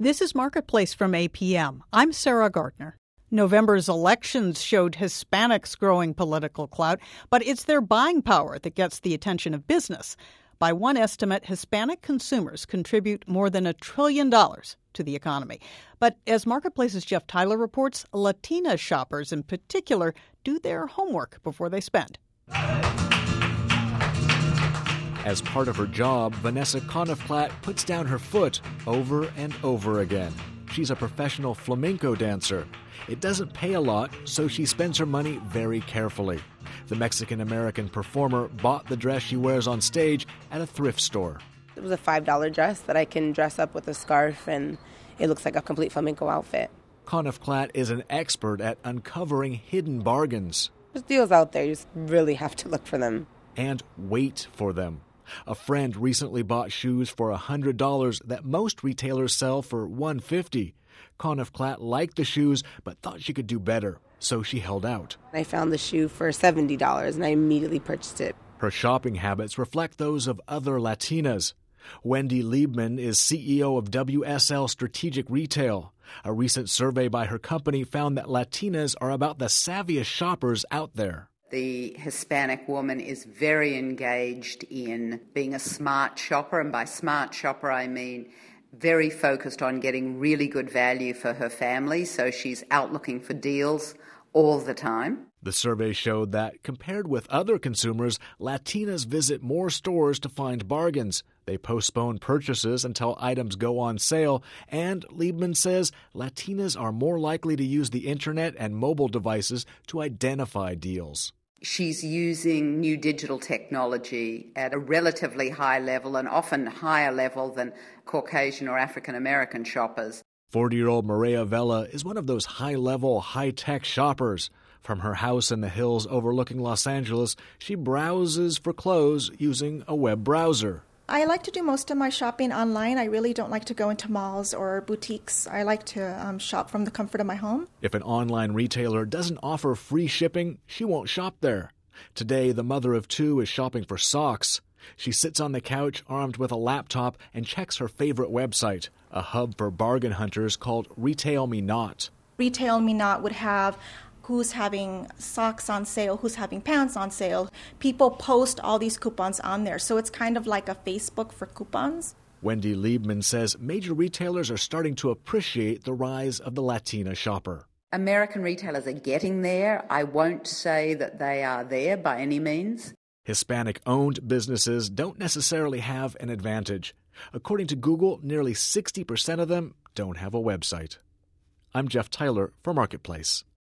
This is Marketplace from APM. I'm Sarah Gardner. November's elections showed Hispanics growing political clout, but it's their buying power that gets the attention of business. By one estimate, Hispanic consumers contribute more than $1 trillion to the economy. But as Marketplace's Jeff Tyler reports, Latina shoppers in particular do their homework before they spend. As part of her job, Vanessa Coniflat puts down her foot over and over again. She's a professional flamenco dancer. It doesn't pay a lot, so she spends her money very carefully. The Mexican-American performer bought the dress she wears on stage at a thrift store. It was a $5 dress that I can dress up with a scarf, and it looks like a complete flamenco outfit. Coniflat is an expert at uncovering hidden bargains. There's deals out there. You just really have to look for them. And wait for them. A friend recently bought shoes for $100 that most retailers sell for $150. Coniflat liked the shoes but thought she could do better, so she held out. I found the shoe for $70 and I immediately purchased it. Her shopping habits reflect those of other Latinas. Wendy Liebman is CEO of WSL Strategic Retail. A recent survey by her company found that Latinas are about the savviest shoppers out there. The Hispanic woman is very engaged in being a smart shopper, and by smart shopper I mean very focused on getting really good value for her family, so she's out looking for deals all the time. The survey showed that, compared with other consumers, Latinas visit more stores to find bargains. They postpone purchases until items go on sale, and Liebman says Latinas are more likely to use the internet and mobile devices to identify deals. She's using new digital technology at a relatively high level, and often higher level than Caucasian or African American shoppers. 40-year-old Maria Vela is one of those high-level, high-tech shoppers. From her house in the hills overlooking Los Angeles, she browses for clothes using a web browser. I like to do most of my shopping online. I really don't like to go into malls or boutiques. I like to shop from the comfort of my home. If an online retailer doesn't offer free shipping, she won't shop there. Today, the mother of two is shopping for socks. She sits on the couch armed with a laptop and checks her favorite website, a hub for bargain hunters called Retail Me Not. Retail Me Not would have who's having socks on sale, who's having pants on sale. People post all these coupons on there, so it's kind of like a Facebook for coupons. Wendy Liebman says major retailers are starting to appreciate the rise of the Latina shopper. American retailers are getting there. I won't say that they are there by any means. Hispanic-owned businesses don't necessarily have an advantage. According to Google, nearly 60% of them don't have a website. I'm Jeff Tyler for Marketplace.